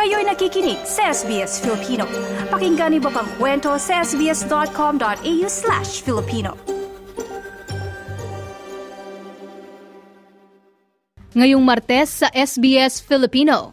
Kayo'y nakikinig sa SBS Filipino. Pakinggan niyo pa ang kwento sa sbs.com.au/Filipino. Ngayong Martes sa SBS Filipino.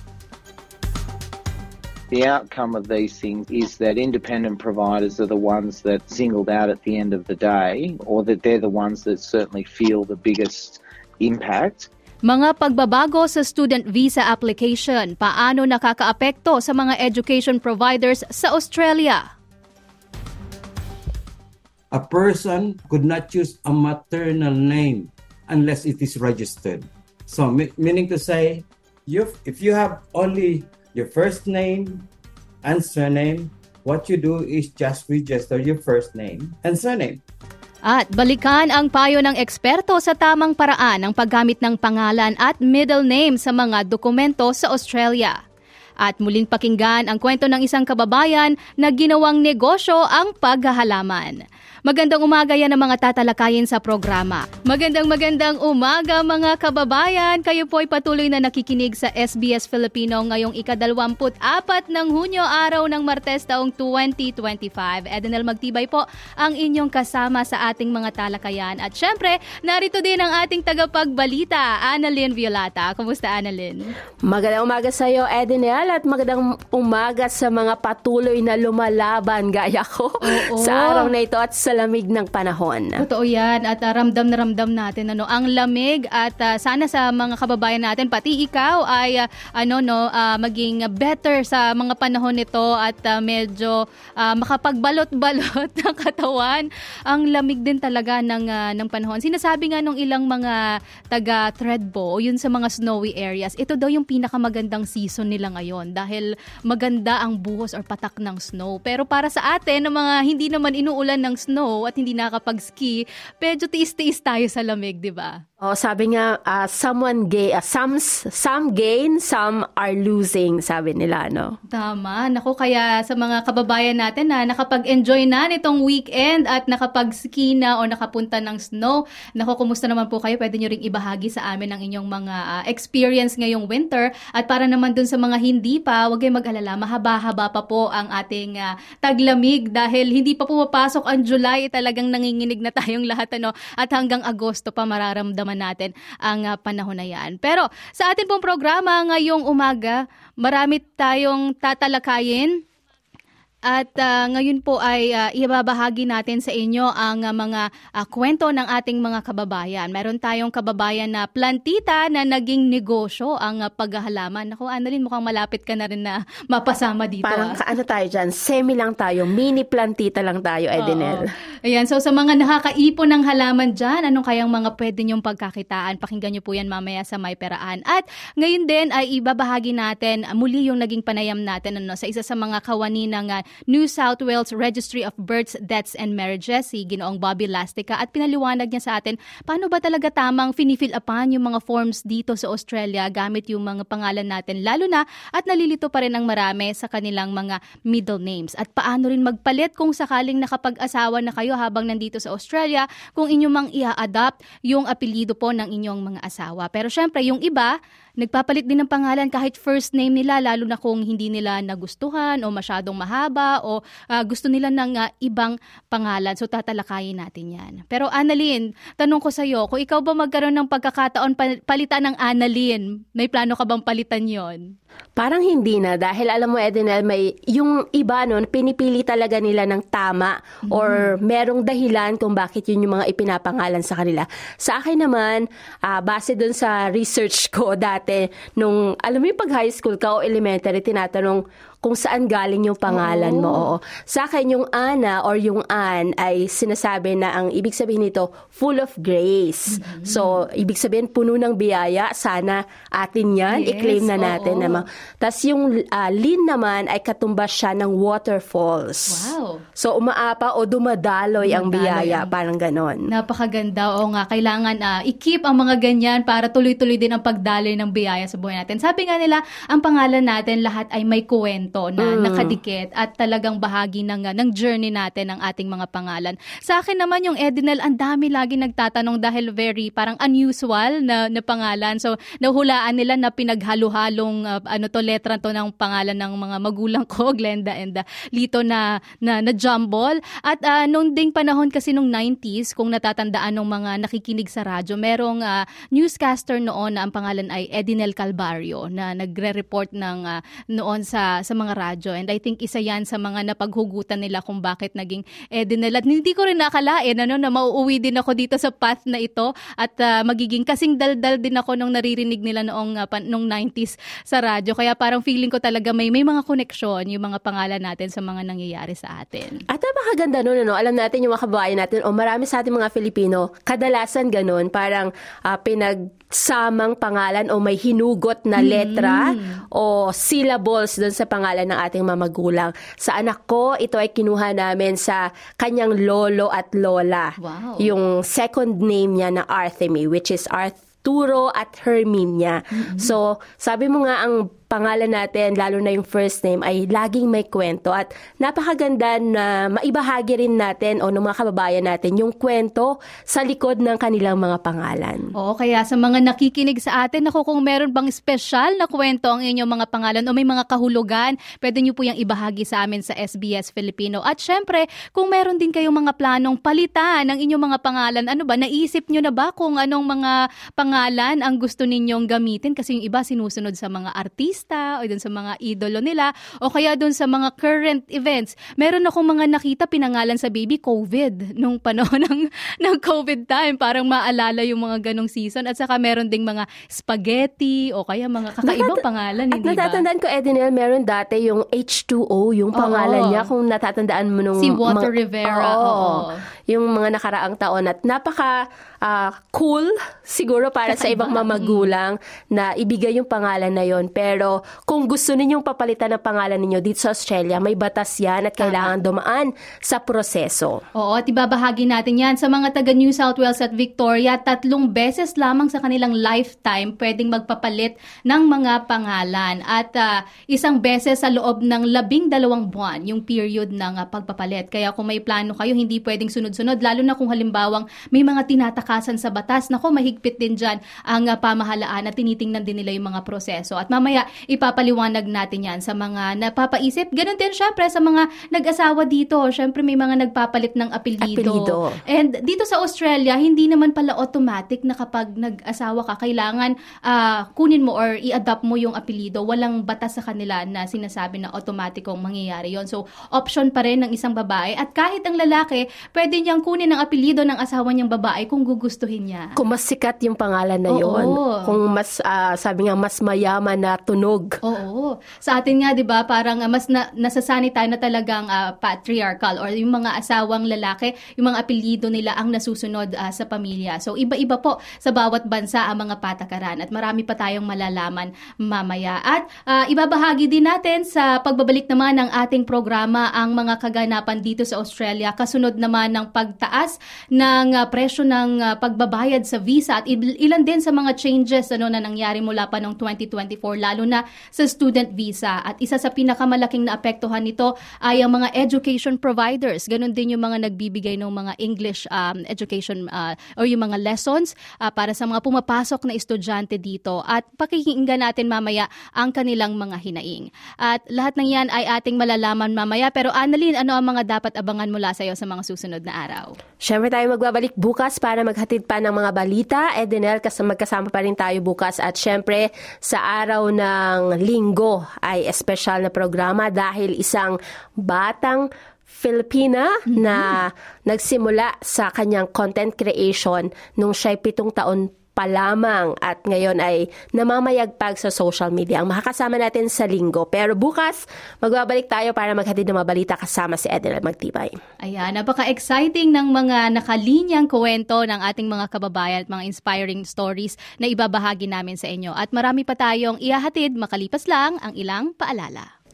The outcome of these things is that independent providers are the ones that singled out at the end of the day, or that they're the ones that certainly feel the biggest impact. Mga pagbabago sa student visa application, paano nakakaapekto sa mga education providers sa Australia? A person could not choose a maternal name unless it is registered. So, meaning to say, if you have only your first name and surname, what you do is just register your first name and surname. At balikan ang payo ng eksperto sa tamang paraan ng paggamit ng pangalan at middle name sa mga dokumento sa Australia. At muling pakinggan ang kwento ng isang kababayan na ginawang negosyo ang paghahalaman. Magandang umaga yan ang mga tatalakayin sa programa. Magandang umaga mga kababayan. Kayo po ay patuloy na nakikinig sa SBS Filipino ngayong ika-24 ng Hunyo, araw ng Martes taong 2025. Edenel Magtibay po ang inyong kasama sa ating mga talakayan. At syempre, narito din ang ating tagapagbalita, Annalyn Violata. Kumusta, Annalyn? Magandang umaga sa iyo, Edenel, at magandang umaga sa mga patuloy na lumalaban gaya ko sa araw na ito at sa lamig ng panahon. Totoo yan, at ramdam na ramdam natin ang lamig, at sana sa mga kababayan natin, pati ikaw ay maging better sa mga panahon nito at medyo makapagbalot-balot ng katawan. Ang lamig din talaga ng panahon. Sinasabi nga nung ilang mga taga Thredbo, yun sa mga snowy areas, ito daw yung pinakamagandang season nila ngayon dahil maganda ang buhos or patak ng snow. Pero para sa atin, ng mga hindi naman inuulan ng snow at hindi nakapag-ski, medyo tiis-tiis tayo sa lamig, di ba? Sabi nga, some gain, some are losing, sabi nila, no? Tama. Naku, kaya sa mga kababayan natin na nakapag-enjoy na nitong weekend at nakapag-ski na o nakapunta ng snow, naku, kumusta naman po kayo? Pwede nyo ring ibahagi sa amin ang inyong mga experience ngayong winter. At para naman dun sa mga hindi pa, huwag kayong mag-alala, mahaba-haba pa po ang ating taglamig dahil hindi pa pumapasok ang July, talagang nanginginig na tayong lahat, at hanggang Agosto pa mararamdaman natin ang panahon na yan. Pero sa atin pong programa ngayong umaga, marami tayong tatalakayin. At ngayon po ay ibabahagi natin sa inyo ang mga kwento ng ating mga kababayan. Meron tayong kababayan na plantita na naging negosyo ang paghahalaman. Naku, Annalyn, mukhang malapit ka na rin na mapasama dito. Parang tayo dyan, semi lang tayo, mini plantita lang tayo, Edenel. Ayan, so sa mga nakakaipon ng halaman dyan, anong kayang mga pwede nyong pagkakitaan? Pakinggan nyo po yan mamaya sa May Peraan. At ngayon din ay ibabahagi natin muli yung naging panayam natin sa isa sa mga kawani ng New South Wales Registry of Births, Deaths and Marriages, si Ginoong Bobby Lastica, at pinaliwanag niya sa atin paano ba talaga tamang finifill upan yung mga forms dito sa Australia gamit yung mga pangalan natin, lalo na at nalilito pa rin ang marami sa kanilang mga middle names. At paano rin magpalit kung sakaling nakapag-asawa na kayo habang nandito sa Australia, kung inyo mang i-adapt yung apelyido po ng inyong mga asawa. Pero syempre, yung iba, nagpapalit din ng pangalan kahit first name nila, lalo na kung hindi nila nagustuhan o masyadong mahaba o gusto nila ng ibang pangalan. So tatalakayin natin yan. Pero Annalyn, tanong ko sa iyo, kung ikaw ba magkaroon ng pagkakataon palitan ng Annalyn, may plano ka bang palitan yon? Parang hindi na, dahil alam mo, Edenel, may yung iba nun, pinipili talaga nila ng tama or merong dahilan kung bakit yun yung mga ipinapangalan sa kanila. Sa akin naman, base dun sa research ko dati, nung alam mo yung pag high school ka o elementary, tinatanong kung saan galing yung pangalan mo. Oo. Sa akin, yung Ana or yung Ann ay sinasabi na ang ibig sabihin nito, full of grace. So, ibig sabihin, puno ng biyaya. Sana atin yan. Yes, i-claim na natin. Tapos yung Lynn naman ay katumbas siya ng waterfalls. Wow. So, umaapa o dumadaloy ang biyaya. Parang ganon. Napakaganda. O nga, kailangan i-keep ang mga ganyan para tuloy-tuloy din ang pagdaloy ng biyaya sa buhay natin. Sabi nga nila, ang pangalan natin lahat ay may kwento. kwento na nakadikit at talagang bahagi ng journey natin ng ating mga pangalan. Sa akin naman yung Edinel, ang dami lagi nagtatanong dahil very parang unusual na pangalan. So nahulaan nila na pinaghalo-halong letra to ng pangalan ng mga magulang ko, Glenda and Lito na jumble. At nung ding panahon kasi nung 90s, kung natatandaan ng mga nakikinig sa radyo, merong newscaster noon na ang pangalan ay Edinel Calvario na nagre-report noon sa mga radyo. And I think isa yan sa mga napaghugutan nila kung bakit naging Edinel. At hindi ko rin nakalain na mauuwi din ako dito sa path na ito at magiging kasing daldal din ako nung naririnig nila nung 90s sa radyo. Kaya parang feeling ko talaga may mga koneksyon yung mga pangalan natin sa mga nangyayari sa atin. At napakaganda nun, alam natin yung mga kababayan natin o marami sa ating mga Filipino, kadalasan ganun, parang pinagsamang pangalan o may hinugot na letra o syllables doon sa pangalan ng ating mga magulang. Sa anak ko, ito ay kinuha namin sa kanyang lolo at lola. Wow. Yung second name niya na Arthemy, which is Arturo at Herminia. So, sabi mo nga ang pangalan natin, lalo na yung first name, ay laging may kwento. At napakaganda na maibahagi rin natin o ng mga kababayan natin yung kwento sa likod ng kanilang mga pangalan. Oo, kaya sa mga nakikinig sa atin, kung meron bang special na kwento ang inyong mga pangalan o may mga kahulugan, pwede nyo po yung ibahagi sa amin sa SBS Filipino. At syempre, kung meron din kayong mga planong palitan ng inyong mga pangalan, naisip nyo na ba kung anong mga pangalan ang gusto ninyong gamitin? Kasi yung iba sinusunod sa mga artista o dun sa mga idolo nila o kaya dun sa mga current events. Meron akong mga nakita pinangalan sa baby COVID nung panahon ng COVID time. Parang maalala yung mga ganong season. At saka meron ding mga spaghetti o kaya mga kakaibang pangalan. At natatandaan ko, Edinel, meron dati yung H2O, yung pangalan niya. Kung natatandaan mo nung... Si Walter Rivera. Yung mga nakaraang taon. At napaka cool siguro para sa ibang mga magulang na ibigay yung pangalan na yon. Pero kung gusto ninyong papalitan ng pangalan ninyo dito sa Australia, may batas yan at kailangan dumaan sa proseso. Oo, at ibabahagi natin yan sa mga taga New South Wales at Victoria. 3 beses lamang sa kanilang lifetime pwedeng magpapalit ng mga pangalan. At 1 beses sa loob ng 12 buwan yung period ng pagpapalit. Kaya kung may plano kayo, hindi pwedeng sunod-sunod. Lalo na kung halimbawang may mga tinatakasan sa batas. Nako, mahigpit din dyan ang pamahalaan at tinitingnan din nila yung mga proseso. At mamaya, ipapaliwanag natin yan sa mga napapaisip. Ganon din syempre sa mga nag-asawa dito. Syempre may mga nagpapalit ng apelyido. And dito sa Australia, hindi naman pala automatic na kapag nag-asawa ka, kailangan kunin mo or i-adopt mo yung apelyido. Walang batas sa kanila na sinasabi na automatikong mangyayari yon. So, option pa rin ng isang babae. At kahit ang lalaki, pwede niyang kunin ang apelyido ng asawa niyang babae kung gugustuhin niya. Kung mas sikat yung pangalan na yon. Kung mas, sabi nga, mas mayaman na tunog. Oo. Sa atin nga, di ba, parang mas nasasanay tayo na talagang patriarchal or yung mga asawang lalaki, yung mga apelyido nila ang nasusunod sa pamilya. So, iba-iba po sa bawat bansa ang mga patakaran at marami pa tayong malalaman mamaya. At ibabahagi din natin sa pagbabalik naman ng ating programa ang mga kaganapan dito sa Australia. Kasunod naman ng pagtaas ng presyo ng pagbabayad sa visa at ilan din sa mga changes na nangyari mula pa noong 2024, lalo na sa student visa. At isa sa pinakamalaking naapektuhan nito ay ang mga education providers. Ganon din yung mga nagbibigay ng mga English education or yung mga lessons para sa mga pumapasok na estudyante dito. At pakikinggan natin mamaya ang kanilang mga hinaing. At lahat ng yan ay ating malalaman mamaya. Pero Annalyn, ano ang mga dapat abangan mula sa iyo sa mga susunod na araw? Siyempre tayo magbabalik bukas para maghatid pa ng mga balita. Edinel, magkasama pa rin tayo bukas. At siyempre, sa araw ng Linggo ay espesyal na programa dahil isang batang Filipina na nagsimula sa kanyang content creation nung siya'y 7 taon pa lamang at ngayon ay namamayagpag sa social media. Ang makakasama natin sa Linggo. Pero bukas, magbabalik tayo para maghatid ng mga balita kasama si Edinel Magtibay. Ayan, napaka-exciting ng mga nakalinyang kwento ng ating mga kababayan at mga inspiring stories na ibabahagi namin sa inyo. At marami pa tayong ihahatid makalipas lang ang ilang paalala.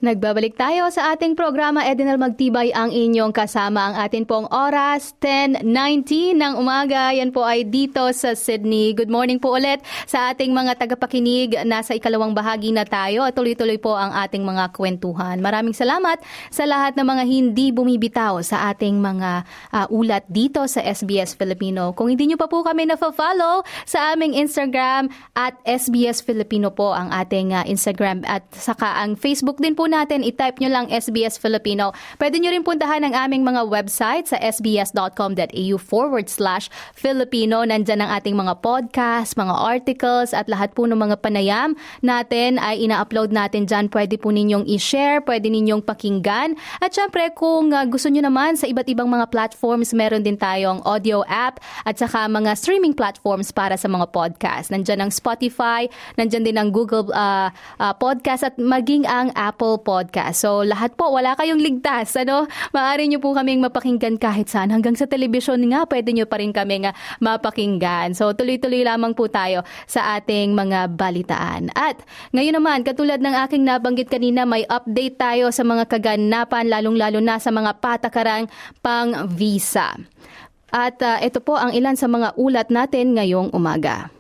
Nagbabalik tayo sa ating programa. Edinel Magtibay ang inyong kasama. Ang atin pong oras, 10:19 ng umaga. Yan po ay dito sa Sydney. Good morning po ulit sa ating mga tagapakinig. Nasa ikalawang bahagi na tayo at tuloy-tuloy po ang ating mga kwentuhan. Maraming salamat sa lahat ng mga hindi bumibitaw sa ating mga ulat dito sa SBS Filipino. Kung hindi nyo pa po kami na-follow sa aming Instagram at SBS Filipino po ang ating Instagram at saka ang Facebook din po natin, i-type nyo lang SBS Filipino. Pwede nyo rin puntahan ang aming mga website sa sbs.com.au/Filipino. Nandyan ang ating mga podcast, mga articles, at lahat po ng mga panayam natin ay ina-upload natin dyan. Pwede po ninyong i-share, pwede ninyong pakinggan. At syempre, kung gusto nyo naman sa iba't ibang mga platforms, meron din tayong audio app at saka mga streaming platforms para sa mga podcast. Nandyan ang Spotify, nandyan din ang Google Podcast at maging ang Apple Podcast. So, lahat po, wala kayong ligtas. Maaari nyo po kaming mapakinggan kahit saan. Hanggang sa telebisyon nga, pwede nyo pa rin kaming mapakinggan. So, tuloy-tuloy lamang po tayo sa ating mga balitaan. At ngayon naman, katulad ng aking nabanggit kanina, may update tayo sa mga kaganapan, lalong-lalo na sa mga patakarang pang-visa. At ito po ang ilan sa mga ulat natin ngayong umaga.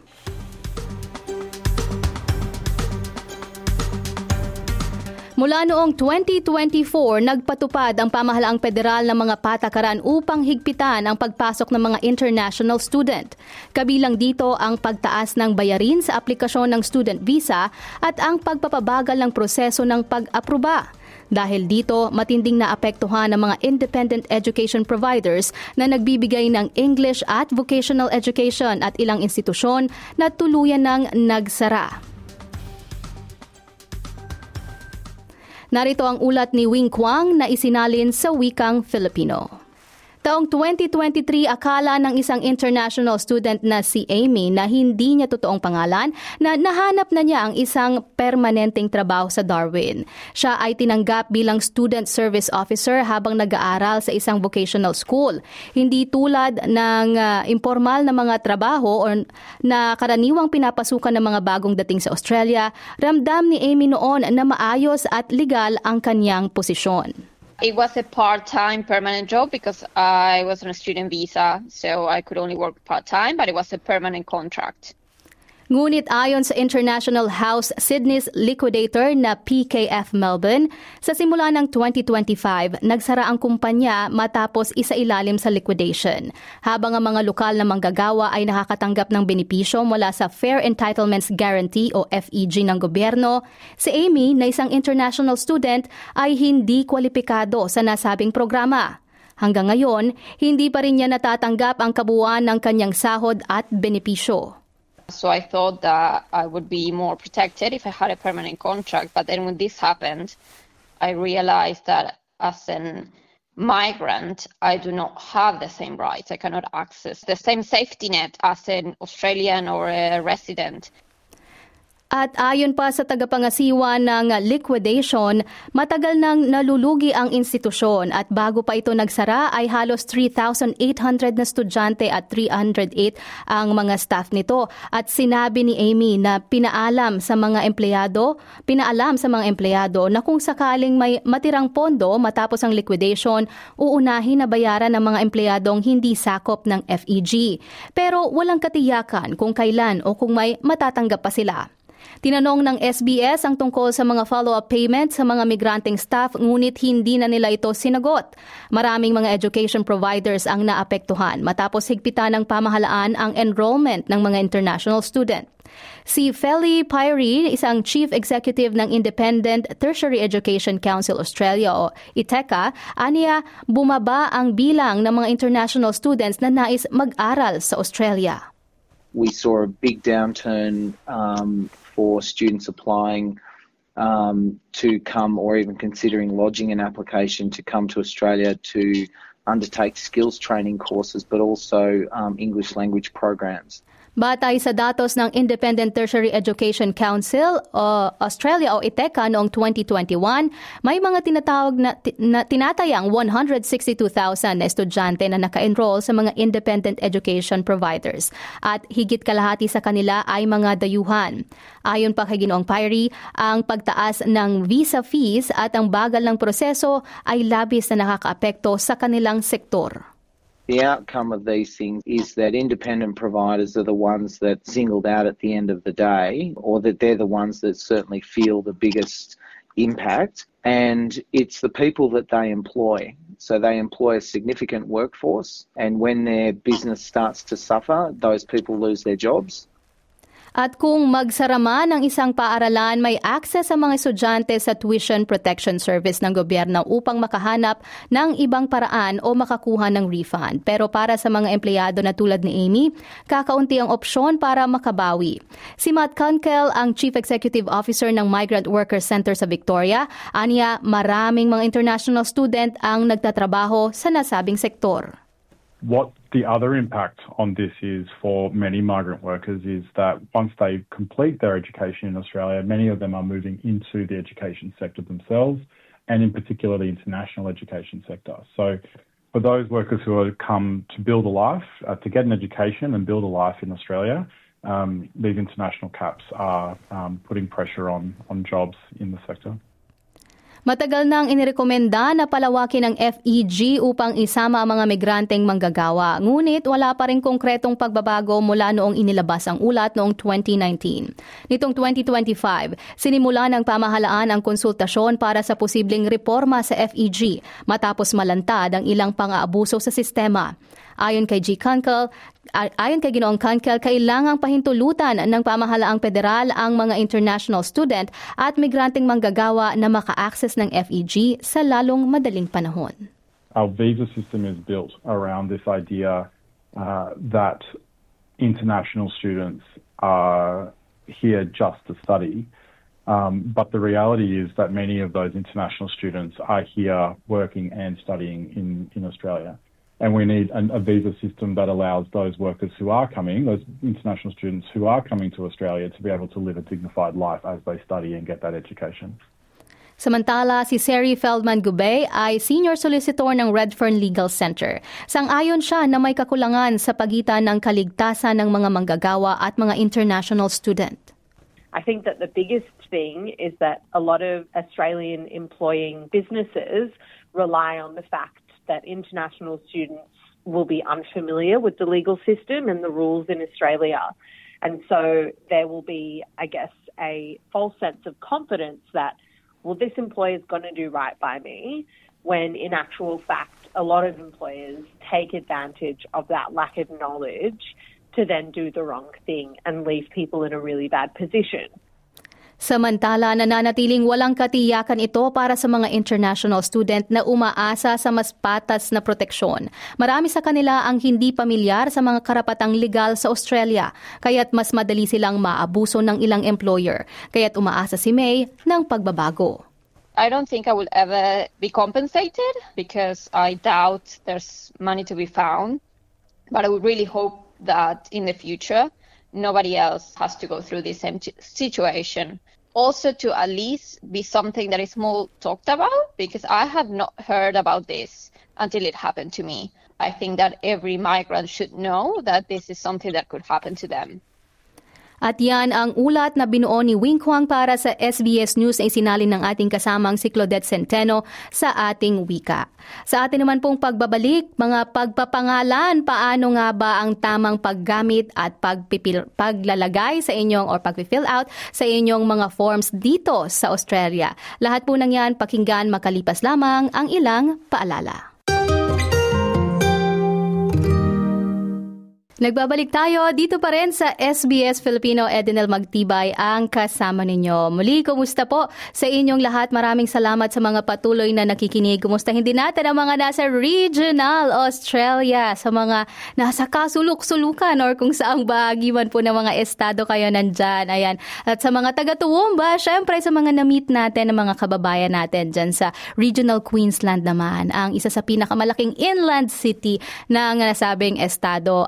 Mula noong 2024, nagpatupad ang pamahalaang federal ng mga patakaran upang higpitan ang pagpasok ng mga international student. Kabilang dito ang pagtaas ng bayarin sa aplikasyon ng student visa at ang pagpapabagal ng proseso ng pag-aproba. Dahil dito, matinding naapektuhan ng mga independent education providers na nagbibigay ng English at vocational education at ilang institusyon na tuluyan ng nagsara. Narito ang ulat ni Wing Kwang na isinalin sa wikang Filipino. Taong 2023, akala ng isang international student na si Amy na hindi niya totoong pangalan na nahanap na niya ang isang permanenteng trabaho sa Darwin. Siya ay tinanggap bilang student service officer habang nag-aaral sa isang vocational school. Hindi tulad ng informal na mga trabaho o na karaniwang pinapasukan ng mga bagong dating sa Australia, ramdam ni Amy noon na maayos at legal ang kanyang posisyon. It was a part-time permanent job because I was on a student visa, so I could only work part-time, but it was a permanent contract. Ngunit ayon sa International House Sydney's liquidator na PKF Melbourne, sa simula ng 2025, nagsara ang kumpanya matapos isailalim sa liquidation. Habang ang mga lokal na manggagawa ay nakakatanggap ng benepisyo mula sa Fair Entitlements Guarantee o FEG ng gobyerno, si Amy na isang international student ay hindi kwalipikado sa nasabing programa. Hanggang ngayon, hindi pa rin niya natatanggap ang kabuuan ng kanyang sahod at benepisyo. So I thought that I would be more protected if I had a permanent contract. But then when this happened, I realized that as a migrant, I do not have the same rights. I cannot access the same safety net as an Australian or a resident. At ayon pa sa tagapangasiwa ng liquidation, matagal nang nalulugi ang institusyon at bago pa ito nagsara ay halos 3,800 na estudyante at 308 ang mga staff nito. At sinabi ni Amy na pinaalam sa mga empleyado na kung sakaling may matirang pondo matapos ang liquidation, uunahin na bayaran ng mga empleyadong hindi sakop ng FEG. Pero walang katiyakan kung kailan o kung may matatanggap pa sila. Tinanong ng SBS ang tungkol sa mga follow-up payments sa mga migranteng staff ngunit hindi na nila ito sinagot. Maraming mga education providers ang naapektuhan matapos higpitan ng pamahalaan ang enrollment ng mga international student. Si Feli Pyrie, isang Chief Executive ng Independent Tertiary Education Council Australia o ITECA, aniya bumaba ang bilang ng mga international students na nais mag-aral sa Australia. We saw a big downturn for students applying to come or even considering lodging an application to come to Australia to undertake skills training courses, but also English language programs. Batay sa datos ng Independent Tertiary Education Council o Australia o ITECA noong 2021, may mga tinatayang 162,000 na estudyante na naka-enroll sa mga independent education providers at higit kalahati sa kanila ay mga dayuhan. Ayon pa kay Ginoong Pyrie, ang pagtaas ng visa fees at ang bagal ng proseso ay labis na nakakaapekto sa kanilang sektor. The outcome of these things is that independent providers are the ones that singled out at the end of the day, or that they're the ones that certainly feel the biggest impact, and it's the people that they employ. So they employ a significant workforce, and when their business starts to suffer, those people lose their jobs. At kung magsarama ng isang paaralan, may access sa mga estudyante sa tuition protection service ng gobyerno upang makahanap ng ibang paraan o makakuha ng refund. Pero para sa mga empleyado na tulad ni Amy, kakaunti ang opsyon para makabawi. Si Matt Kunkel, ang Chief Executive Officer ng Migrant Workers Center sa Victoria, aniya maraming mga international student ang nagtatrabaho sa nasabing sektor. What the other impact on this is for many migrant workers is that once they complete their education in Australia, many of them are moving into the education sector themselves, and in particular the international education sector. So for those workers who have come to build a life, to get an education and build a life in Australia, these international caps are putting pressure on jobs in the sector. Matagal nang inirekomenda na palawakin ang FEG upang isama ang mga migranteng manggagawa. Ngunit wala pa rin konkretong pagbabago mula noong inilabas ang ulat noong 2019. Nitong 2025, sinimula ng pamahalaan ang konsultasyon para sa posibleng reforma sa FEG matapos malantad ang ilang pang-aabuso sa sistema. Ayon kay Ginoong Kunkel, kailangang pahintulutan ng pamahalaang federal ang mga international student at migranteng manggagawa na maka-access ng FEG sa lalong madaling panahon. Our visa system is built around this idea that international students are here just to study. But the reality is that many of those international students are here working and studying in Australia. And we need a visa system that allows those workers who are coming, those international students who are coming to Australia, to be able to live a dignified life as they study and get that education. Samantala, si Seri Feldman-Gubay ay Senior Solicitor ng Redfern Legal Center. Sang-ayon siya na may kakulangan sa pagitan ng kaligtasan ng mga manggagawa at mga international student. I think that the biggest thing is that a lot of Australian employing businesses rely on the fact that international students will be unfamiliar with the legal system and the rules in Australia. And so there will be, I guess, a false sense of confidence that, well, this employer is going to do right by me, when in actual fact, a lot of employers take advantage of that lack of knowledge to then do the wrong thing and leave people in a really bad position. Samantala, nananatiling walang katiyakan ito para sa mga international student na umaasa sa mas patas na proteksyon. Marami sa kanila ang hindi pamilyar sa mga karapatang legal sa Australia, kaya't mas madali silang maabuso ng ilang employer. Kaya't umaasa si May ng pagbabago. I don't think I will ever be compensated because I doubt there's money to be found. But I would really hope that in the future, nobody else has to go through this same situation. Also to at least be something that is more talked about, because I have not heard about this until it happened to me. I think that every migrant should know that this is something that could happen to them. At yan ang ulat na binuo ni Wing Kwang para sa SBS News na isinalin ng ating kasamang si Claudette Centeno sa ating wika. Sa atin naman pong pagbabalik, mga pagpapangalan, paano nga ba ang tamang paggamit at paglalagay sa inyong or pag-fill out sa inyong mga forms dito sa Australia. Lahat po ng yan pakinggan makalipas lamang ang ilang paalala. Nagbabalik tayo dito pa rin sa SBS Filipino. Edenel Magtibay ang kasama ninyo. Muli, kumusta po sa inyong lahat? Maraming salamat sa mga patuloy na nakikinig. Kumustahin din natin ang mga nasa regional Australia, sa mga nasa kasuluk-sulukan or kung saang bahagi man po ng mga estado kayo nandyan. Ayan. At sa mga taga-Toowoomba, syempre sa mga na-meet natin, ng mga kababayan natin dyan sa Regional Queensland naman, ang isa sa pinakamalaking inland city ng nasabing estado. At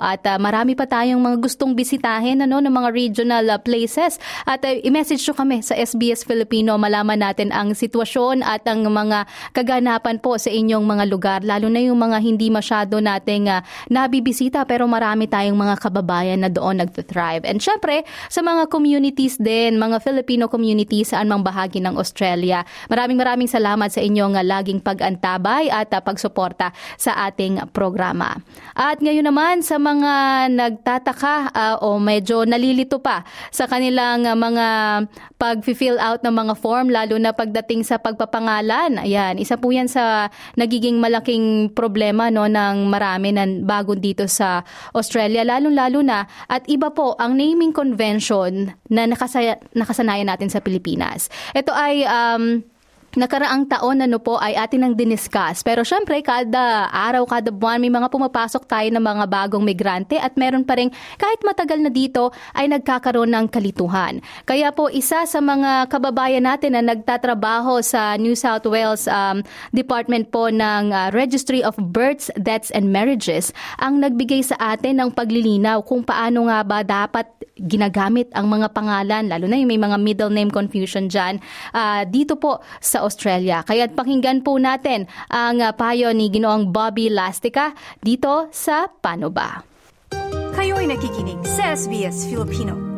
marami pa tayong mga gustong bisitahin ng mga regional places. At i-message nyo kami sa SBS Filipino, malaman natin ang sitwasyon at ang mga kaganapan po sa inyong mga lugar, lalo na yung mga hindi masyado nating nabibisita pero marami tayong mga kababayan na doon nagtuthrive. And syempre, sa mga communities din, mga Filipino communities saan mang bahagi ng Australia. Maraming salamat sa inyong laging pag-antabay at pagsuporta sa ating programa. At ngayon naman sa mga nagtataka o medyo nalilito pa sa kanilang mga pag-fill out ng mga form, lalo na pagdating sa pagpapangalan. Ayan, isa po yan sa nagiging malaking problema ng marami na bago dito sa Australia, lalo na at iba po ang naming convention na nakasanayan natin sa Pilipinas. Ito ay nakaraang taon ay atin nang diniscuss. Pero syempre, kada araw, kada buwan, may mga pumapasok tayo ng mga bagong migrante at meron pa rin kahit matagal na dito ay nagkakaroon ng kalituhan. Kaya po, isa sa mga kababayan natin na nagtatrabaho sa New South Wales Department po ng Registry of Births, Deaths and Marriages ang nagbigay sa atin ng paglilinaw kung paano nga ba dapat ginagamit ang mga pangalan, lalo na yung may mga middle name confusion dyan, dito po sa Australia. Kaya pakinggan po natin ang payo ni Ginoong Bobby Lastica dito sa Paano Ba? Kayo'y nakikinig sa SBS Filipino.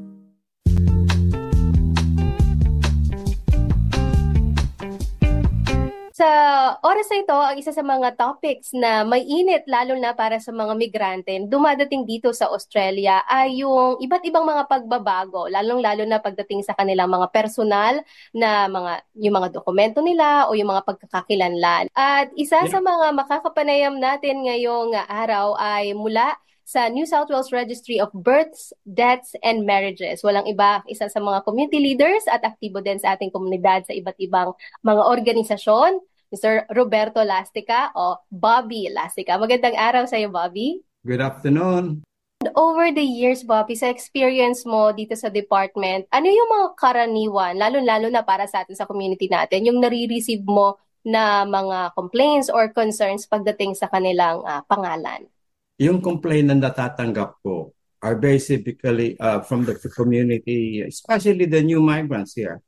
Sa oras na ito, ang isa sa mga topics na may init lalo na para sa mga migrante dumadating dito sa Australia ay yung iba't ibang mga pagbabago, lalong-lalo na pagdating sa kanilang mga personal na yung mga dokumento nila o yung mga pagkakakilanlan. At isa sa mga makakapanayam natin ngayong araw ay mula sa New South Wales Registry of Births, Deaths and Marriages. Walang iba, isa sa mga community leaders at aktibo din sa ating komunidad sa iba't ibang mga organisasyon, Mr. Roberto Lastica o Bobby Lastica. Magandang araw sa iyo, Bobby. Good afternoon. Over the years, Bobby, sa experience mo dito sa department, ano yung mga karaniwan, lalo-lalo na para sa atin sa community natin, yung nare-receive mo na mga complaints or concerns pagdating sa kanilang pangalan? Yung complaint na natatanggap ko are basically from the community, especially the new migrants here.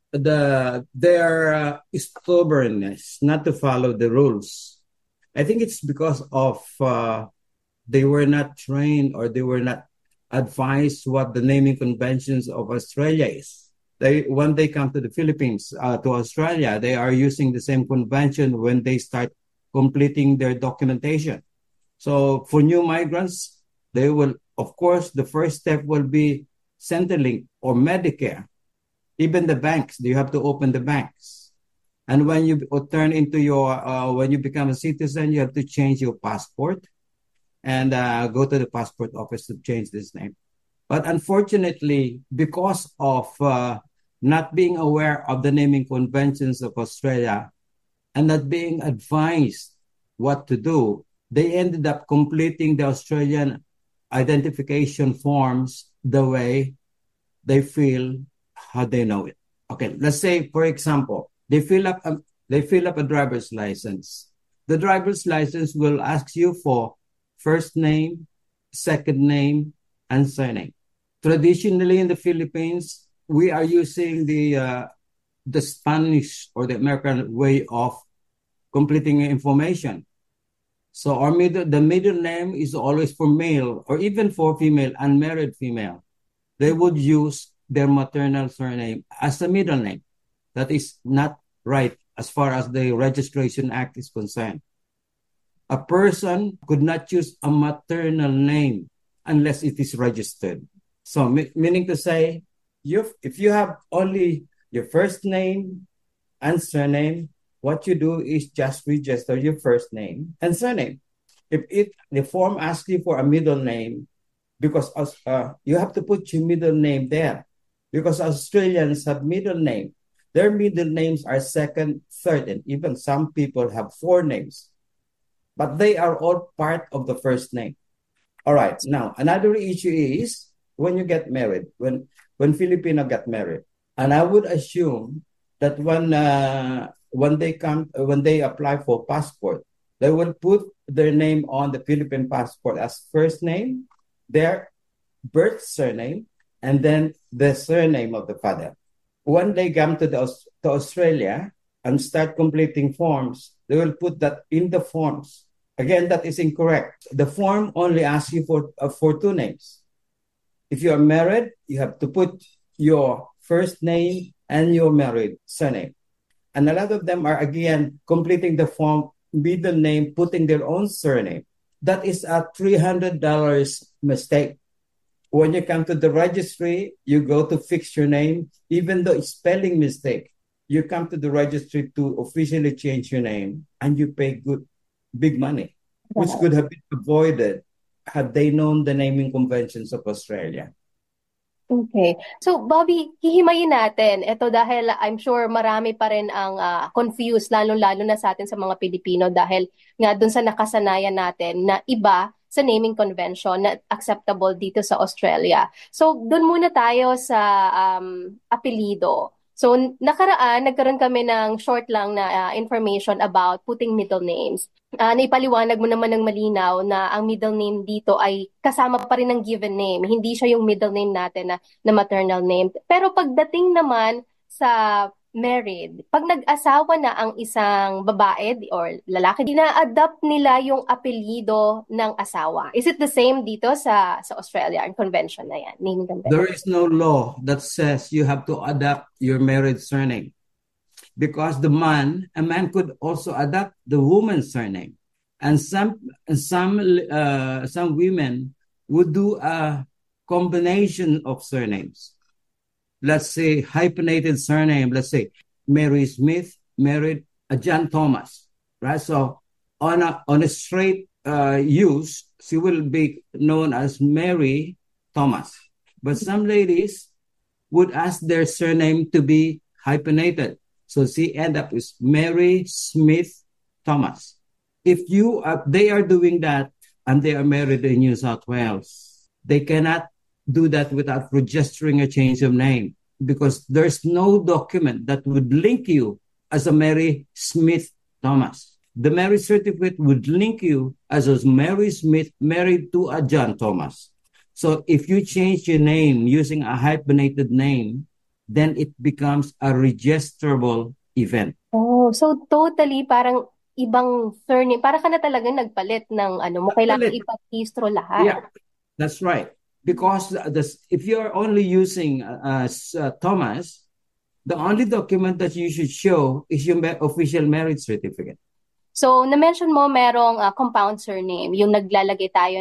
Their stubbornness not to follow the rules. I think it's because of they were not trained or they were not advised what the naming conventions of Australia is. When they come to the Philippines, to Australia, they are using the same convention when they start completing their documentation. So for new migrants, they will, of course, the first step will be Centrelink or Medicare. Even the banks, you have to open the banks. And when you turn into when you become a citizen, you have to change your passport and go to the passport office to change this name. But unfortunately, because of not being aware of the naming conventions of Australia and not being advised what to do, they ended up completing the Australian identification forms the way they feel, how they know it. Okay, let's say, for example, they fill up a driver's license. The driver's license will ask you for first name, second name, and surname. Traditionally in the Philippines, we are using the Spanish or the American way of completing information. So the middle name is always for male or even for female, unmarried female. They would use their maternal surname as a middle name. That is not right as far as the Registration Act is concerned. A person could not choose a maternal name unless it is registered. So meaning to say, if you have only your first name and surname, what you do is just register your first name and surname. If the form asks you for a middle name, because you have to put your middle name there, because Australians have middle name. Their middle names are second, third, and even some people have 4 names. But they are all part of the first name. All right. Now, another issue is when you get married, when Filipino get married, and I would assume that when they apply for passport, they will put their name on the Philippine passport as first name, their birth surname and then the surname of the father. When they come to Australia and start completing forms, they will put that in the forms. Again, that is incorrect. The form only asks you for two names. If you are married, you have to put your first name and your married surname. And a lot of them are, again, completing the form, middle name, putting their own surname. That is a $300 mistake. When you come to the registry, you go to fix your name, even though it's spelling mistake. You come to the registry to officially change your name, and you pay big money, which could have been avoided had they known the naming conventions of Australia. Okay. So, Bobby, hihimayin natin. Ito dahil I'm sure marami pa rin ang confused, lalo-lalo na sa atin sa mga Pilipino dahil nga dun sa nakasanayan natin na iba sa naming convention na acceptable dito sa Australia. So, dun muna tayo sa apelido. So, nagkaroon kami ng short lang na information about putting middle names. Naipaliwanag mo naman ng malinaw na ang middle name dito ay kasama pa rin ng given name. Hindi siya yung middle name natin na maternal name. Pero pagdating naman sa married, pag nag-asawa na ang isang babae or lalaki, ina-adapt nila yung apelyido ng asawa. Is it the same dito sa Australia, ang convention na yan? Naming convention? There is no law that says you have to adapt your married surname. Because a man could also adopt the woman's surname, and some women would do a combination of surnames. Let's say hyphenated surname. Let's say Mary Smith married a John Thomas, right? So on a straight use, she will be known as Mary Thomas. But some ladies would ask their surname to be hyphenated. So she end up with Mary Smith Thomas. If they are doing that and they are married in New South Wales, they cannot do that without registering a change of name because there's no document that would link you as a Mary Smith Thomas. The marriage certificate would link you as a Mary Smith married to a John Thomas. So if you change your name using a hyphenated name, then it becomes a registrable event. Oh, so totally parang ibang surname. Para ka na talagang nagpalit ng mo. Kailangan ipag-registro lahat. Yeah, that's right. Because if you're only using Thomas, the only document that you should show is your official marriage certificate. So, na-mention mo merong compound surname. Yung naglalagay tayo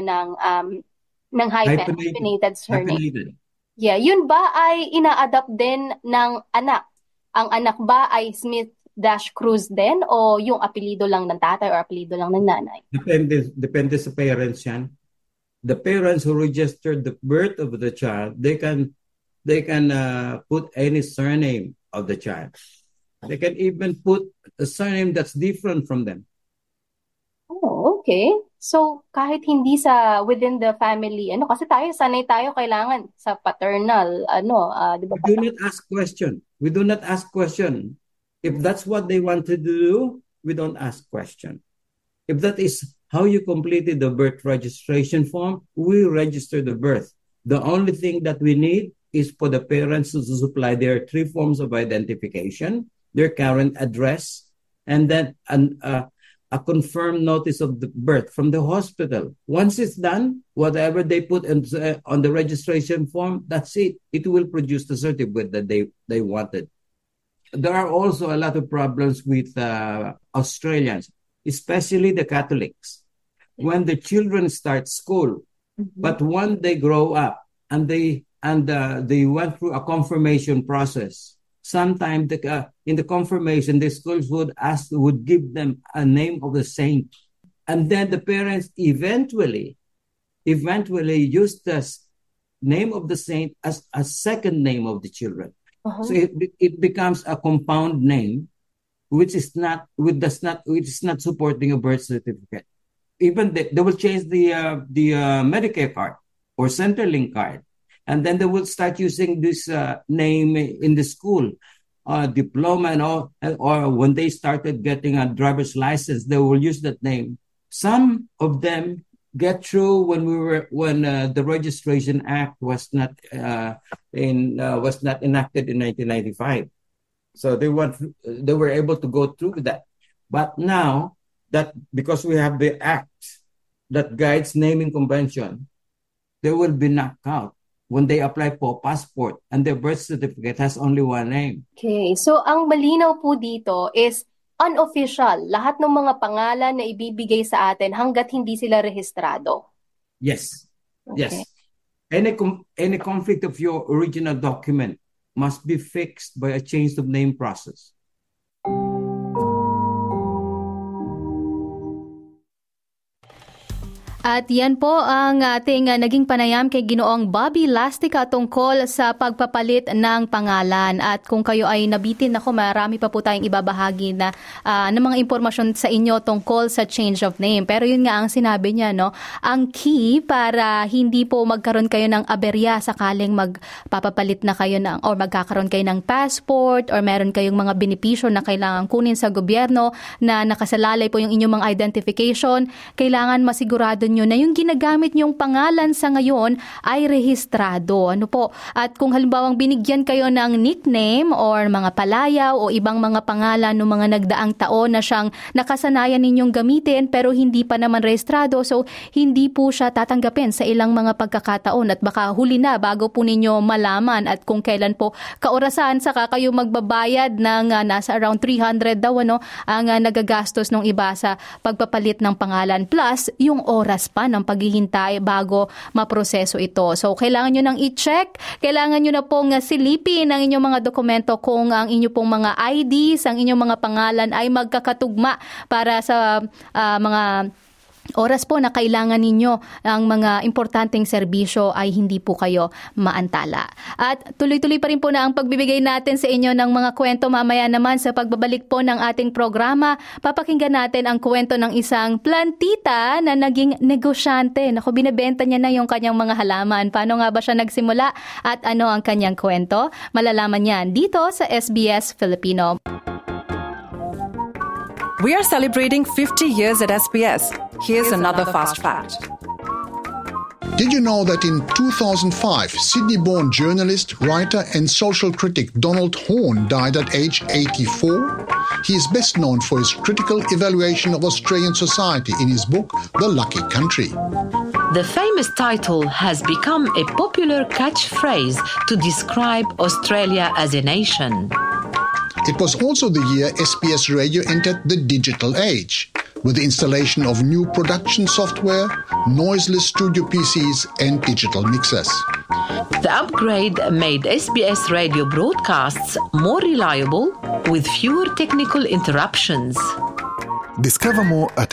ng hyphenated surname. Hyphenated. Yeah, yun ba ay ina-adapt din ng anak? Ang anak ba ay Smith-Cruz din o yung apelido lang ng tatay or apelido lang ng nanay? Depende sa parents yan. The parents who registered the birth of the child, they can put any surname of the child. They can even put a surname that's different from them. Oh, okay. So, kahit hindi within the family, kasi sanay tayo kailangan sa paternal, di ba? We do not ask question. If that's what they want to do, we don't ask question. If that is how you completed the birth registration form, we register the birth. The only thing that we need is for the parents to supply their 3 forms of identification, their current address, and then a confirmed notice of the birth from the hospital. Once it's done, whatever they put on the registration form, that's it. It will produce the certificate that they wanted. There are also a lot of problems with Australians, especially the Catholics. When the children start school, but when they grow up and they went through a confirmation process, sometimes in the confirmation, the schools would give them a name of the saint. And then the parents eventually use the name of the saint as a second name of the children. Uh-huh. So it becomes a compound name, which is not supporting a birth certificate. Even they will change the Medicare card or Centrelink card. And then they will start using this name in the school, diploma and all, or when they started getting a driver's license, they will use that name. Some of them get through when the Registration Act was not enacted in 1995. So they were able to go through with that. But now that because we have the act that guides naming convention, they will be knocked out when they apply for passport and their birth certificate has only one name. Okay, so ang malinaw po dito is unofficial. Lahat ng mga pangalan na ibibigay sa atin hanggat hindi sila rehistrado. Yes. Okay. Yes. Any conflict of your original document must be fixed by a change of name process. At yan po ang ating naging panayam kay Ginoong Bobby Lastica tungkol sa pagpapalit ng pangalan. At kung kayo ay nabitin, ako marami pa po tayong ibabahagi na ng mga impormasyon sa inyo tungkol sa change of name. Pero yun nga ang sinabi niya, no, ang key para hindi po magkaroon kayo ng aberya sakaling magpapapalit na kayo ng or magkakaroon kayo ng passport or meron kayong mga benepisyo na kailangan kunin sa gobyerno na nakasalalay po yung inyong mga identification, kailangan masigurado nyo na yung ginagamit nyong pangalan sa ngayon ay rehistrado. Ano po? At kung halimbawang binigyan kayo ng nickname or mga palayaw o ibang mga pangalan ng mga nagdaang taon na siyang nakasanayan ninyong gamitin pero hindi pa naman rehistrado, so hindi po siya tatanggapin sa ilang mga pagkakataon at baka huli na bago po ninyo malaman at kung kailan po kaorasan saka kayo magbabayad ng nasa around 300 daw ang nagagastos ng iba sa pagpapalit ng pangalan plus yung oras pa ng paghihintay bago maproseso ito. So, kailangan nyo nang i-check, kailangan nyo na pong silipin ang inyong mga dokumento kung ang inyong pong mga IDs, ang inyong mga pangalan ay magkakatugma para sa mga oras po na kailangan ninyo ang mga importanteng serbisyo ay hindi po kayo maantala. At tuloy-tuloy pa rin po na ang pagbibigay natin sa inyo ng mga kwento. Mamaya naman sa pagbabalik po ng ating programa, papakinggan natin ang kwento ng isang plantita na naging negosyante. Naku, binibenta niya na yung kanyang mga halaman. Paano nga ba siya nagsimula at ano ang kanyang kwento? Malalaman niyan dito sa SBS Filipino. We are celebrating 50 years at SBS. Here's another fast fact. Did you know that in 2005, Sydney-born journalist, writer and social critic Donald Horne died at age 84? He is best known for his critical evaluation of Australian society in his book, The Lucky Country. The famous title has become a popular catchphrase to describe Australia as a nation. It was also the year SBS Radio entered the digital age, with the installation of new production software, noiseless studio PCs, and digital mixers. The upgrade made SBS radio broadcasts more reliable, with fewer technical interruptions. Discover more at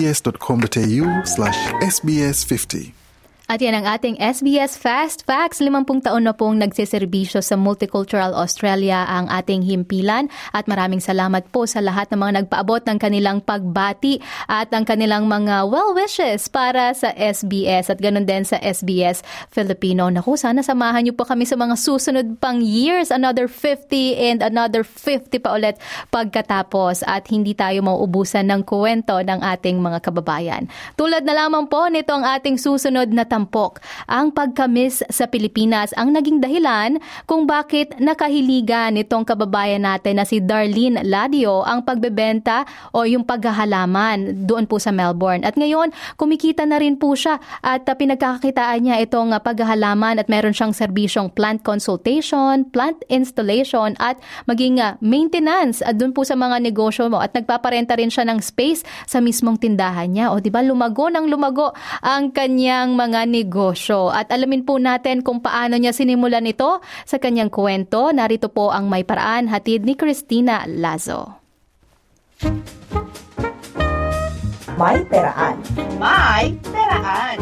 sbs.com.au/sbs50. At yan ang ating SBS Fast Facts. 50 taon na pong nagsiservisyo sa Multicultural Australia ang ating himpilan. At maraming salamat po sa lahat ng mga nagpaabot ng kanilang pagbati at ang kanilang mga well wishes para sa SBS at ganun din sa SBS Filipino. Naku, sana samahan niyo po kami sa mga susunod pang years. Another 50 and another 50 pa ulit pagkatapos at hindi tayo mauubusan ng kwento ng ating mga kababayan. Tulad na lamang po nito ang ating susunod na tampok. Ang pagkamis sa Pilipinas ang naging dahilan kung bakit nakahiligan nitong kababayan natin na si Darlene Ladio ang pagbebenta o yung paghahalaman doon po sa Melbourne. At ngayon, kumikita na rin po siya at pinagkakakitaan niya itong paghahalaman at meron siyang serbisyong plant consultation, plant installation at maging maintenance at doon po sa mga negosyo mo at nagpaparenta rin siya ng space sa mismong tindahan niya. O diba, lumago ng lumago ang kanyang mga negosyo. At alamin po natin kung paano niya sinimulan ito sa kanyang kwento. Narito po ang May Paraan, hatid ni Christina Lazo. May Paraan. May Paraan.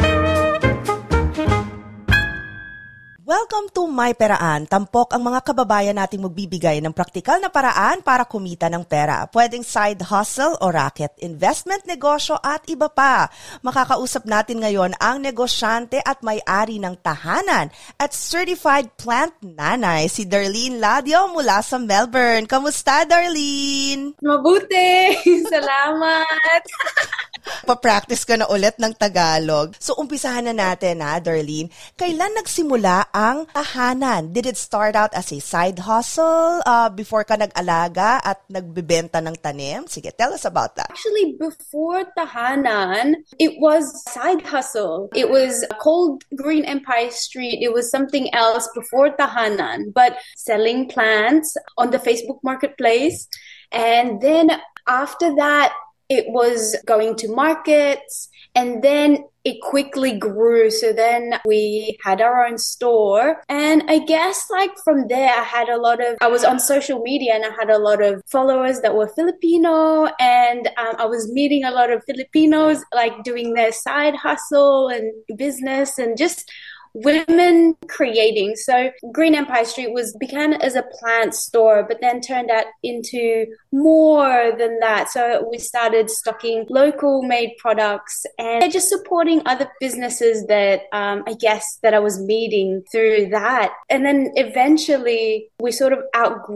Welcome to My Peraan. Tampok ang mga kababayan nating magbibigay ng praktikal na paraan para kumita ng pera. Pwedeng side hustle o racket, investment, negosyo at iba pa. Makakausap natin ngayon ang negosyante at may-ari ng tahanan at certified plant nanay, si Darlene Ladio mula sa Melbourne. Kamusta, Darlene? Mabuti! Salamat! Pa-practice ka na ulit ng Tagalog. So, umpisahan na natin, Darlene. Kailan nagsimula ang tahanan? Did it start out as a side hustle before ka nag-alaga at nagbebenta ng tanim? Sige, tell us about that. Actually, before tahanan, it was side hustle. It was called Green Empire Street. It was something else before tahanan, but selling plants on the Facebook Marketplace. And then after that, it was going to markets, and then it quickly grew. So then we had our own store. And I guess like from there, I was on social media and I had a lot of followers that were Filipino, and I was meeting a lot of Filipinos like doing their side hustle and business and just women creating. So Green Empire Street began as a plant store, but then turned out into more than that. So we started stocking local made products and just supporting other businesses that I guess that I was meeting through that. And then eventually we sort of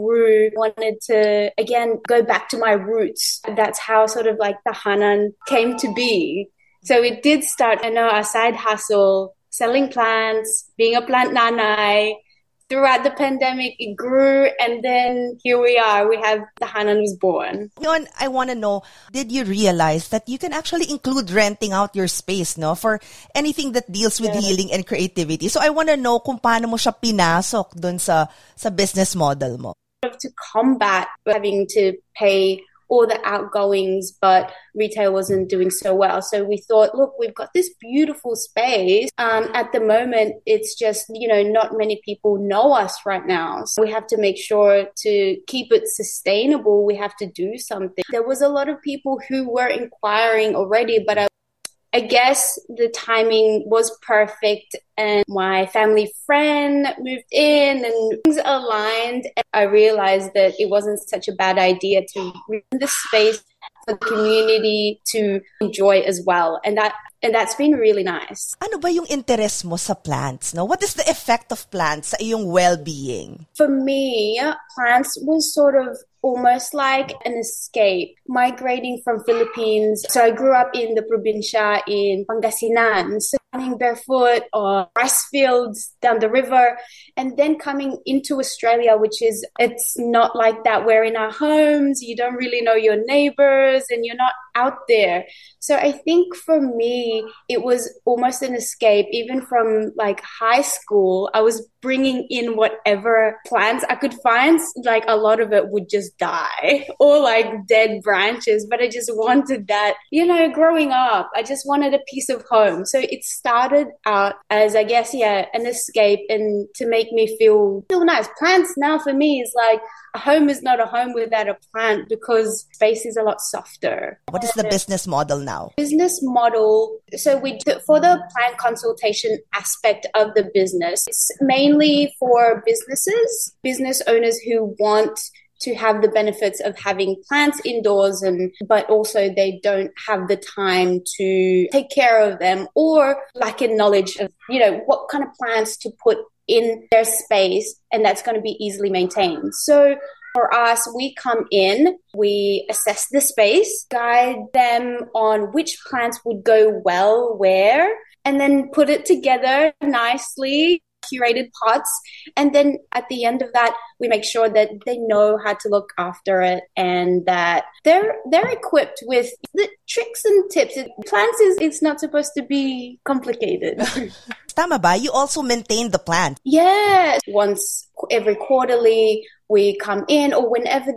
wanted to again go back to my roots. That's how sort of like tahanan came to be. So it did start, a side hustle, selling plants, being a plant nanay. Throughout the pandemic, it grew, and then here we are. Tahanan was born. I want to know, did you realize that you can actually include renting out your space, for anything that deals with healing and creativity? So I want to know kung paano mo siya pinasok dun sa business model mo. To combat having to pay all the outgoings, but retail wasn't doing so well. So we thought, look, we've got this beautiful space. At the moment, it's just, not many people know us right now. So we have to make sure to keep it sustainable. We have to do something. There was a lot of people who were inquiring already, but I guess the timing was perfect, and my family friend moved in and things aligned. And I realized that it wasn't such a bad idea to rent the space for the community to enjoy as well. And that's been really nice. Ano ba yung interest mo sa plants? No? What is the effect of plants sa iyong well-being? For me, plants was sort of almost like an escape. Migrating from Philippines, so I grew up in the probinsya in Pangasinan, so running barefoot or rice fields down the river, and then coming into Australia, it's not like that. We're in our homes, you don't really know your neighbors, and you're not out there. So I think for me, it was almost an escape. Even from like high school, I was bringing in whatever plants I could find. Like a lot of it would just die or like dead branches, but I just wanted that, growing up, I just wanted a piece of home. So it started out as, I guess, an escape and to make me feel nice. Plants now for me is like a home is not a home without a plant because space is a lot softer. What is the business model now? Business model. So for the plant consultation aspect of the business, it's mainly for business owners who want to have the benefits of having plants indoors, but also they don't have the time to take care of them or lack in knowledge of, what kind of plants to put in their space, and that's going to be easily maintained. So for us, we come in, we assess the space, guide them on which plants would go well where, and then put it together nicely, curated pots, and then at the end of that we make sure that they know how to look after it and that they're equipped with the tricks and tips. Plants it's not supposed to be complicated. Tama ba? You also maintain the plant? Yes. Once every quarterly we come in, or whenever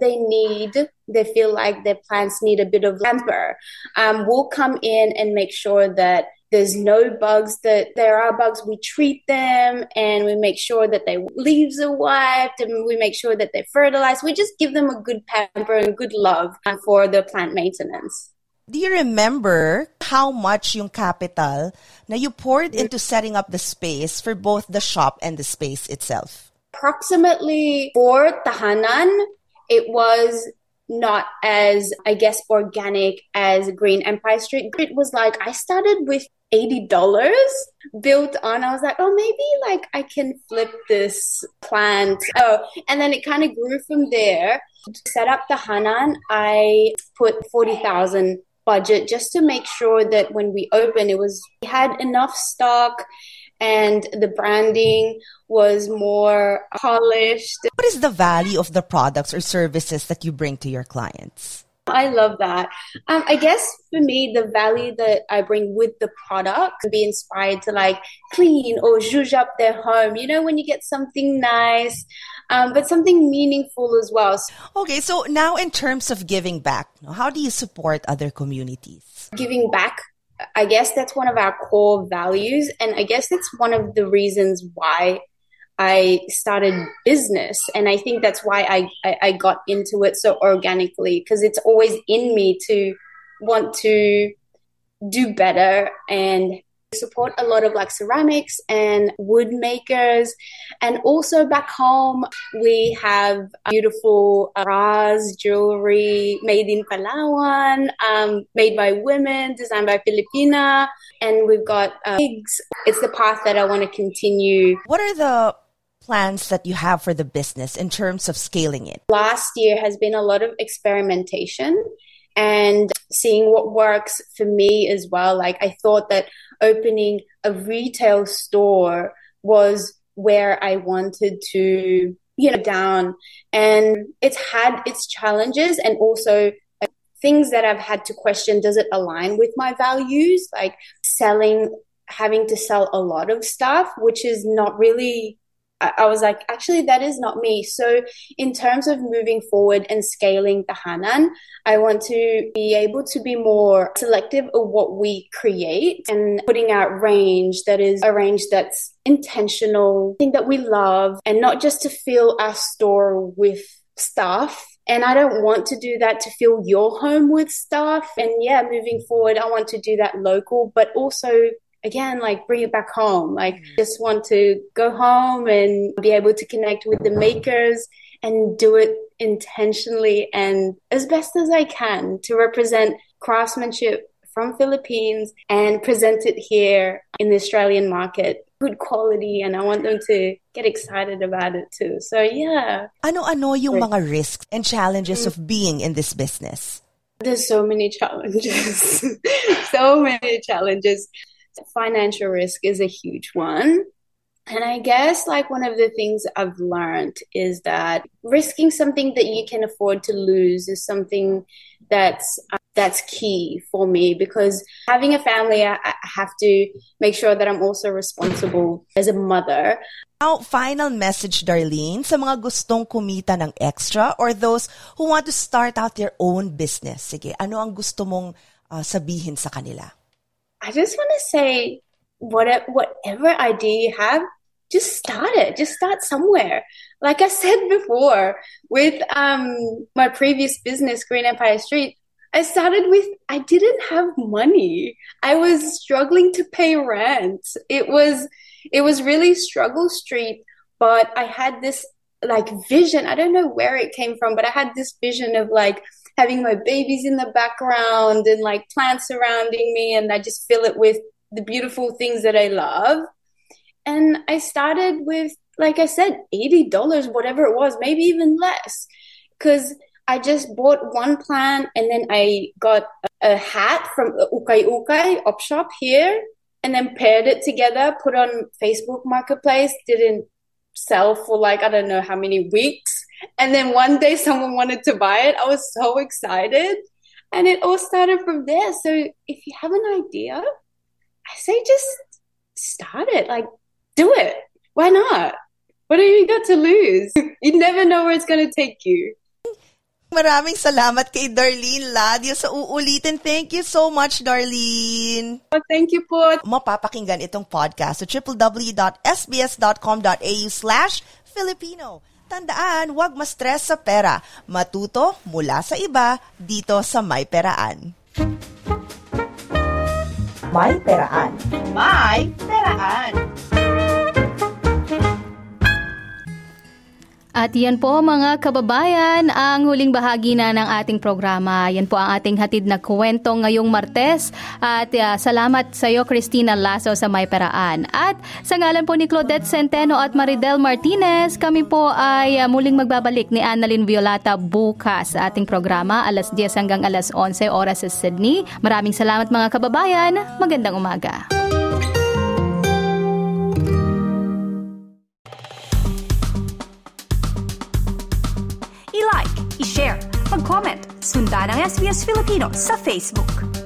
they feel like their plants need a bit of pamper, we'll come in and make sure that there's no bugs. That there are bugs, we treat them, and we make sure that their leaves are wiped, and we make sure that they're fertilized. We just give them a good pamper and good love for the plant maintenance. Do you remember how much yung capital na you poured into setting up the space for both the shop and the space itself? Approximately for tahanan, it was not as, I guess, organic as Green Empire Street. It was like I started with $80 built on. I was like, maybe I can flip this plant. And then it kind of grew from there. To set up tahanan, I put $40,000 budget just to make sure that when we opened, we had enough stock and the branding was more polished. What is the value of the products or services that you bring to your clients? I love that. I guess for me, the value that I bring with the product, be inspired to like clean or zhuzh up their home. You know, when you get something nice, but something meaningful as well. Okay, so now in terms of giving back, how do you support other communities? Giving back, I guess that's one of our core values. And I guess it's one of the reasons why I started business. And I think that's why I got into it so organically, because it's always in me to want to do better and support a lot of like ceramics and wood makers. And also back home, we have beautiful Raz jewelry made in Palawan, made by women, designed by Filipina. And we've got pigs. It's the path that I want to continue. What are the plans that you have for the business in terms of scaling it? Last year has been a lot of experimentation and seeing what works for me as well. Like I thought that opening a retail store was where I wanted to, down. And it's had its challenges and also things that I've had to question. Does it align with my values? Like having to sell a lot of stuff, which is not really, I was like, actually, that is not me. So in terms of moving forward and scaling Tahanan, I want to be able to be more selective of what we create and putting out range that is a range that's intentional, thing that we love, and not just to fill our store with stuff. And I don't want to do that to fill your home with stuff. And yeah, moving forward, I want to do that local, but also again, like bring it back home. Like just want to go home and be able to connect with the makers and do it intentionally and as best as I can to represent craftsmanship from Philippines and present it here in the Australian market. Good quality, and I want them to get excited about it too. So yeah. Ano-ano yung mga risks and challenges of being in this business? There's so many challenges. So many challenges. Financial risk is a huge one. And I guess like one of the things I've learned is that risking something that you can afford to lose is something that's key for me, because having a family, I have to make sure that I'm also responsible as a mother. Now, final message, Darlene, sa mga gustong kumita ng extra or those who want to start out their own business. Sige, ano ang gusto mong sabihin sa kanila? I just want to say, whatever idea you have, just start it. Just start somewhere. Like I said before, with my previous business, Green Empire Street, I started with, I didn't have money. I was struggling to pay rent. It was really struggle street, but I had this like vision. I don't know where it came from, but I had this vision of like having my babies in the background and like plants surrounding me, and I just fill it with the beautiful things that I love. And I started with, like I said, $80, whatever it was, maybe even less, because I just bought one plant and then I got a hat from Ukay Ukay op shop here and then paired it together, put on Facebook Marketplace, didn't sell for like, I don't know how many weeks. And then one day someone wanted to buy it. I was so excited. And it all started from there. So if you have an idea, I say just start it. Like, do it. Why not? What have you got to lose? You never know where it's going to take you. Maraming salamat kay Darlene Ladio sa uulitin. Thank you so much, Darlene. Oh, thank you po. Mapapakinggan itong podcast sa www.sbs.com.au/Filipino. Tandaan, huwag ma-stress sa pera. Matuto mula sa iba dito sa May Peraan. May Peraan. May Peraan. At yan po mga kababayan, ang huling bahagi na ng ating programa. Yan po ang ating hatid na kwento ngayong Martes. At salamat sa iyo, Christina Lasso sa May Paraan. At sa ngalan po ni Claudette Centeno at Maridel Martinez, kami po ay muling magbabalik ni Annalyn Violata bukas sa ating programa, alas 10 hanggang alas 11 oras sa Sydney. Maraming salamat mga kababayan. Magandang umaga. I-like, i-share, mag-comment, sundan ang SBS Filipino sa Facebook.